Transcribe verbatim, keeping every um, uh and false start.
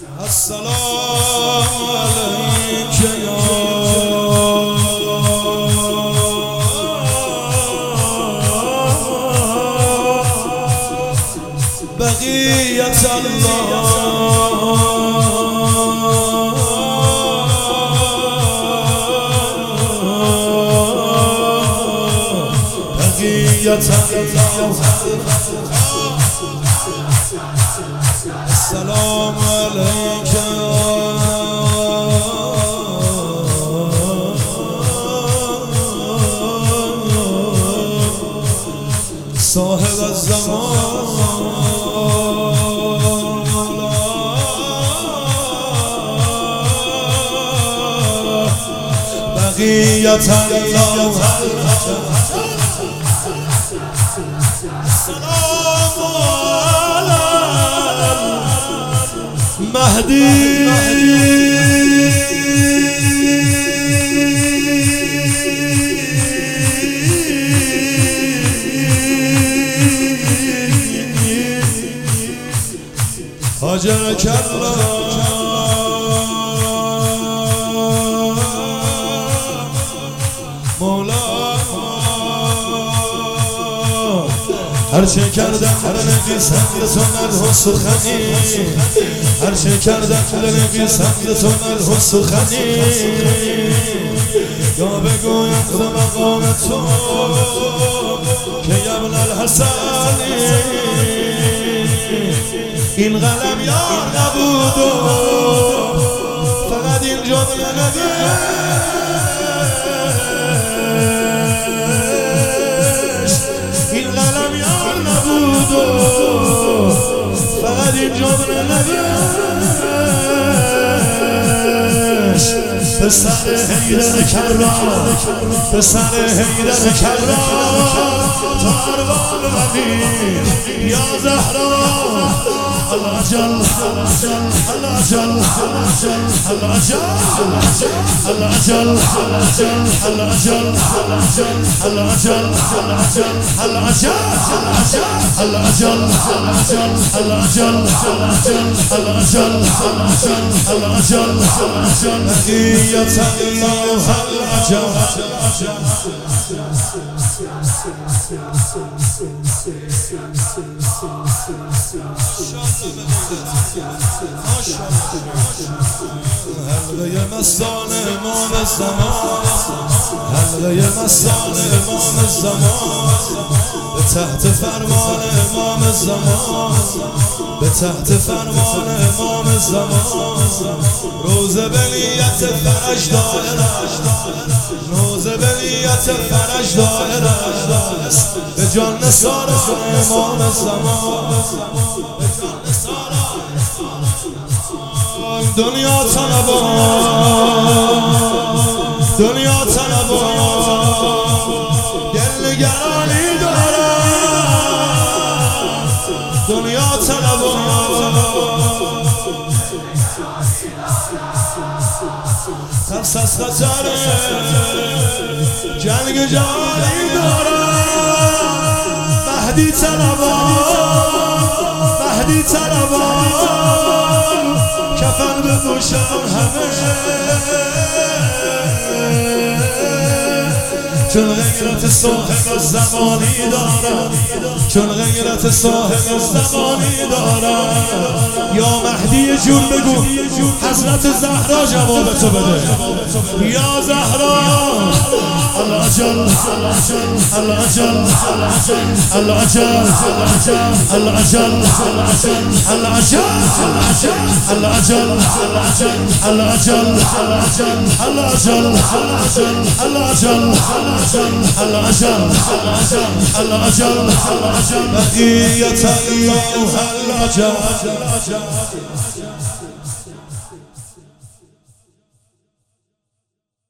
السلام عليك يا بقية الله بقية الله السلام عليك صاحب الزمان بقية الله السلام على المهدي هاجرك الله هر چه کردم بنویسم به تو مرهم سخنی هر چه کردم بنویسم به تو مرهم سخنی یا بگویم به مقام تو که ابن الحسنی این قلم یار نبود و فقط این جمله نوشت این قلم یار نبود و فقط این جمله نوشت پسر حیدر کرار پسر حیدر کرار تا اروان ولی یا زهرا الأجل الأجل الأجل الأجل الأجل الأجل الأجل الأجل الأجل الأجل الأجل الأجل الأجل بقية الله الأجل حلقه مستان امام الزمان حلقه مستان امام الزمان به تحت فرمان امام الزمان به تحت فرمان امام الزمان روز بلیت فرج دائره روز بلیت فرج دائره به جان نثاران امام الزمان دنیا طلبان دنیا طلبان دل نگرانی دارم دنیا طلبان ترس از خطر جنگ جهانی دارم مهدی طلبان مهدی طلبان کفن بپوشم همه چون غیرت صاحب زمانی دارم چون غیرت صاحب زمانی دارم یا مهدی جون بگو حضرت زهرا جواب تو بده یا زهرا الأجل الأجل الأجل الأجل الأجل الأجل الأجل الأجل الأجل الأجل الأجل الأجل بقية الله الأجل